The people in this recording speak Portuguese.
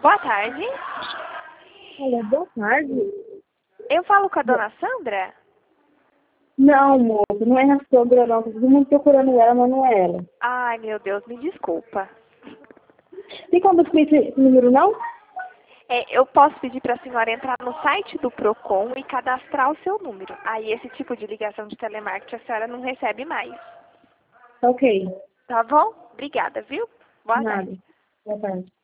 Boa tarde. Olha, boa tarde. Eu falo com a dona Sandra? Não, moça, não é a sogra, não. Tá todo mundo procurando ela, mas não é ela. Ai, meu Deus, me desculpa. Tem como escrever esse número, não? Eu posso pedir para a senhora entrar no site do Procon e cadastrar o seu número. Aí esse tipo de ligação de telemarketing a senhora não recebe mais. Ok. Tá bom? Obrigada, viu? Boa tarde. Nada. Boa tarde.